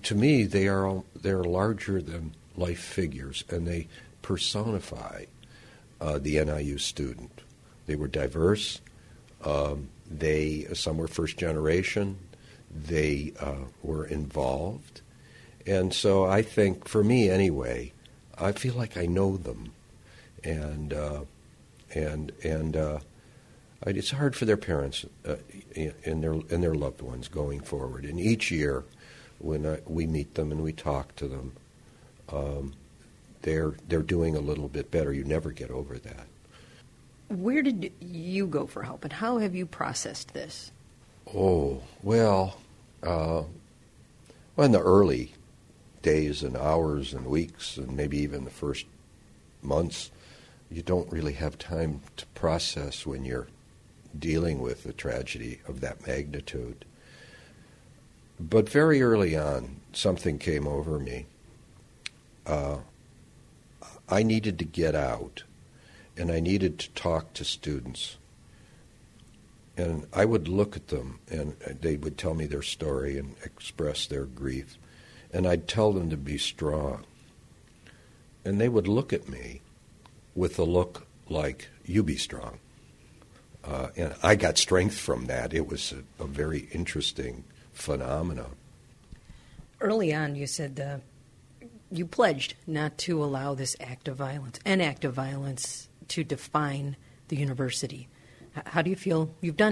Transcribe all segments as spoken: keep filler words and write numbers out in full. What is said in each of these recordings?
to me, they are they're larger than life figures, and they personify uh, the N I U student. They were diverse. Um, they some were first generation. They uh, were involved, and so I think, for me anyway, I feel like I know them, and uh, and and uh, it's hard for their parents uh, and their and their loved ones going forward. And each year, when I, we meet them and we talk to them, um, they're they're doing a little bit better. You never get over that. Where did you go for help, and how have you processed this? Oh, well, uh, well, in the early days and hours and weeks and maybe even the first months, you don't really have time to process when you're dealing with a tragedy of that magnitude. But very early on, something came over me. Uh, I needed to get out, and I needed to talk to students. And I would look at them, and they would tell me their story and express their grief. And I'd tell them to be strong. And they would look at me with a look like, you be strong. Uh, and I got strength from that. It was a, a very interesting phenomenon. Early on, you said uh, you pledged not to allow this act of violence, an act of violence, to define the university. How do you feel you've done?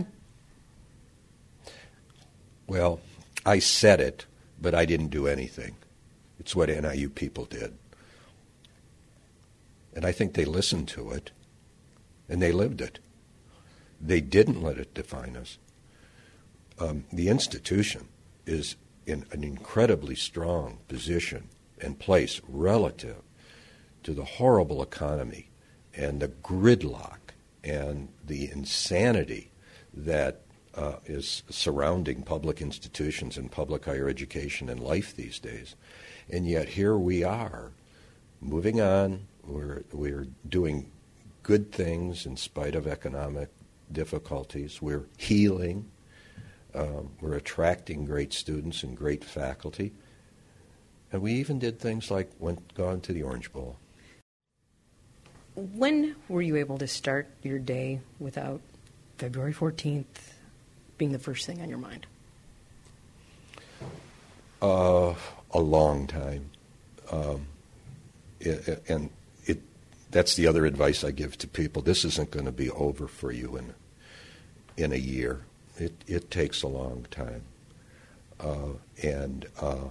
Well, I said it, but I didn't do anything. It's what N I U people did. And I think they listened to it, and they lived it. They didn't let it define us. Um, the institution is in an incredibly strong position and place relative to the horrible economy and the gridlock and the insanity that uh, is surrounding public institutions and public higher education and life these days. And yet here we are, moving on. We're, we're doing good things in spite of economic difficulties. We're healing. Um, we're attracting great students and great faculty. And we even did things like went gone to the Orange Bowl. When were you able to start your day without February fourteenth being the first thing on your mind? Uh, a long time. Um, it, and it that's the other advice I give to people. This isn't going to be over for you in in a year. It it takes a long time. Uh, and uh,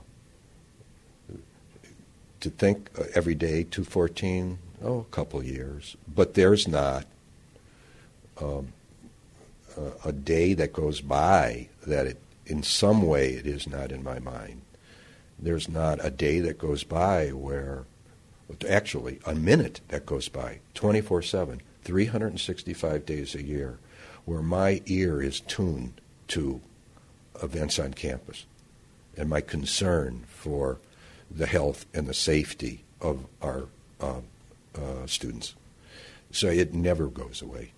to think uh, every day, two fourteen, oh, a couple years. But there's not um, a, a day that goes by that it, in some way it is not in my mind. There's not a day that goes by where, actually, a minute that goes by, twenty-four seven, three hundred sixty-five days a year, where my ear is tuned to events on campus and my concern for the health and the safety of our uh, uh, students. So it never goes away.